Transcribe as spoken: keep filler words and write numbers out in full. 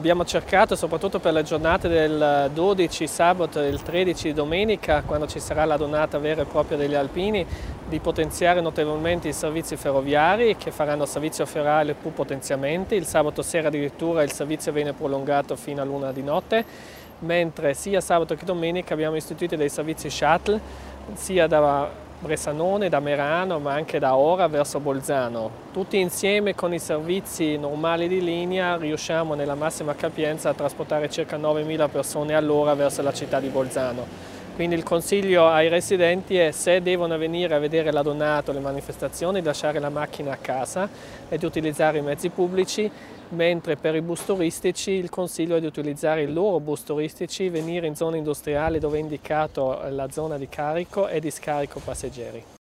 abbiamo cercato, soprattutto per le giornate del dodici sabato e il tredici domenica, quando ci sarà la donata vera e propria degli alpini, di potenziare notevolmente i servizi ferroviari che faranno servizio ferroviario più potenziamenti. Il sabato sera addirittura il servizio viene prolungato fino a luna di notte, mentre sia sabato che domenica abbiamo istituito dei servizi shuttle sia da Bressanone, da Merano, ma anche da Ora verso Bolzano. Tutti insieme con i servizi normali di linea riusciamo nella massima capienza a trasportare circa novemila persone all'ora verso la città di Bolzano. Quindi il consiglio ai residenti è, se devono venire a vedere la donata o le manifestazioni, di lasciare la macchina a casa e di utilizzare i mezzi pubblici, mentre per i bus turistici il consiglio è di utilizzare i loro bus turistici, venire in zone industriali dove è indicato la zona di carico e di scarico passeggeri.